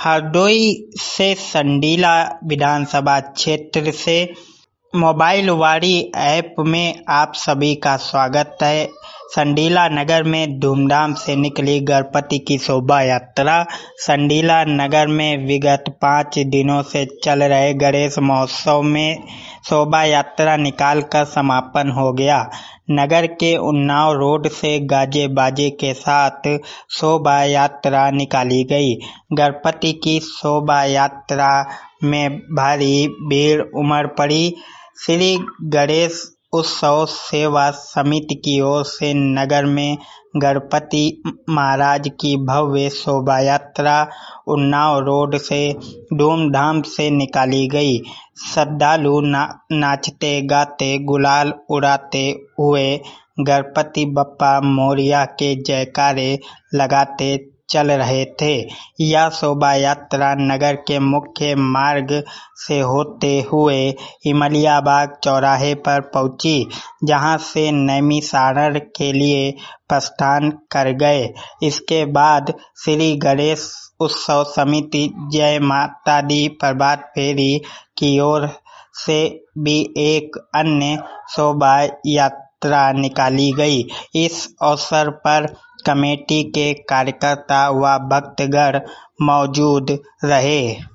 हरदोई से संडीला विधानसभा क्षेत्र से मोबाइलवाड़ी ऐप में आप सभी का स्वागत है। संडीला नगर में धूमधाम से निकली गणपति की शोभा यात्रा। संडीला नगर में विगत 5 दिनों से चल रहे गणेश महोत्सव में शोभा यात्रा निकालकर समापन हो गया। नगर के उन्नाव रोड से गाजे बाजे के साथ शोभा यात्रा निकाली गई। गणपति की शोभा यात्रा में भारी भीड़ उमड़ पड़ी। श्री गणेश उत्सव सेवा समिति की ओर से नगर में गणपति महाराज की भव्य शोभा यात्रा उन्नाव रोड से धूमधाम से निकाली गई। श्रद्धालु नाचते गाते गुलाल उड़ाते हुए गणपति बप्पा मोरिया के जयकारे लगाते चल रहे थे। यह शोभा यात्रा नगर के मुख्य मार्ग से होते हुए इमलियाबाग चौराहे पर पहुंची, जहां से नैमिषारण्य के लिए प्रस्थान कर गए। इसके बाद श्री गणेश उत्सव समिति जय माता दी प्रभात फेरी की ओर से भी एक अन्य शोभा यात्रा निकाली गई। इस अवसर पर कमेटी के कार्यकर्ता व भक्तगण मौजूद रहे।